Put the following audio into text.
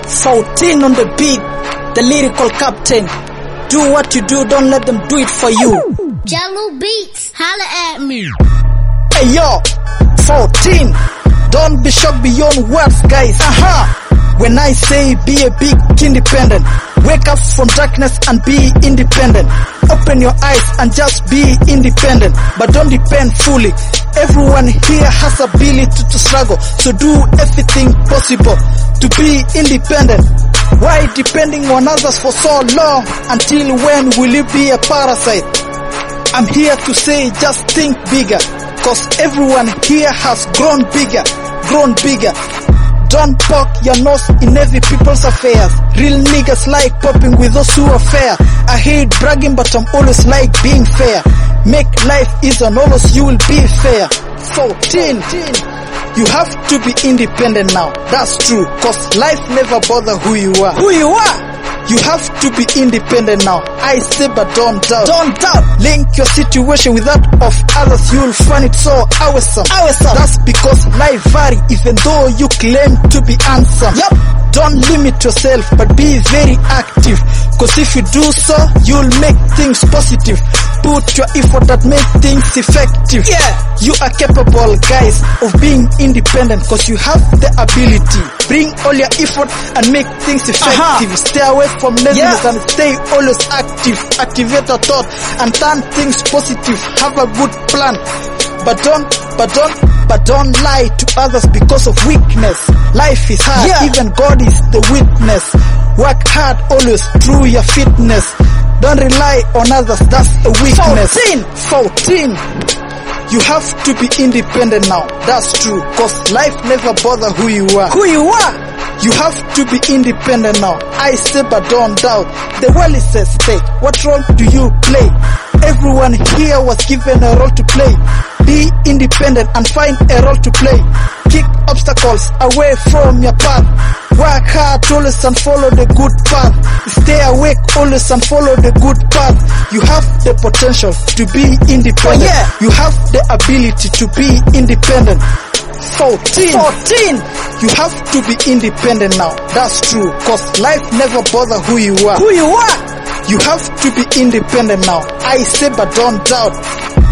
14 on the beat, the lyrical captain. Do what you do, don't let them do it for you. Jalu Beats, holla at me. Hey yo, 14. Don't be shocked beyond words, guys. When I say be a big independent, wake up from darkness and be independent. Open your eyes and just be independent, but don't depend fully. Everyone here has ability to struggle, so do everything possible to be independent. Why depending on others for so long? Until when will you be a parasite? I'm here to say just think bigger, cause everyone here has grown bigger. Don't poke your nose in every people's affairs. Real niggas like popping with those who are fair. I hate bragging, but I'm always like being fair. Make life easy and always you will be fair. 14. You have to be independent now. That's true, cause life never bother who you are. You have to be independent now. I say but don't doubt. Link your situation with that of others, you'll find it so awesome. That's because life vary even though you claim to be handsome. Don't limit yourself but be very active, cause if you do so, you'll make things positive. Put your effort that make things effective. You are capable, guys, of being independent, cause you have the ability. Bring all your effort and make things effective. Stay away from laziness and stay always active. Activate your thought and turn things positive. Have a good plan, but don't lie to others because of weakness. Life is hard, even God is the witness. Work hard always through your fitness. Don't rely on others, that's a weakness. 14. You have to be independent now. That's true, cause life never bother who you are. You have to be independent now. I say but don't doubt. The world is at stake. What role do you play? Everyone here was given a role to play. Be independent and find a role to play. Kick obstacles away from your path. Work hard always and follow the good path. Stay awake always and follow the good path. You have the potential to be independent. You have the ability to be independent. 14. You have to be independent now. That's true, cause life never bother who you are. You have to be independent now. I say but don't doubt.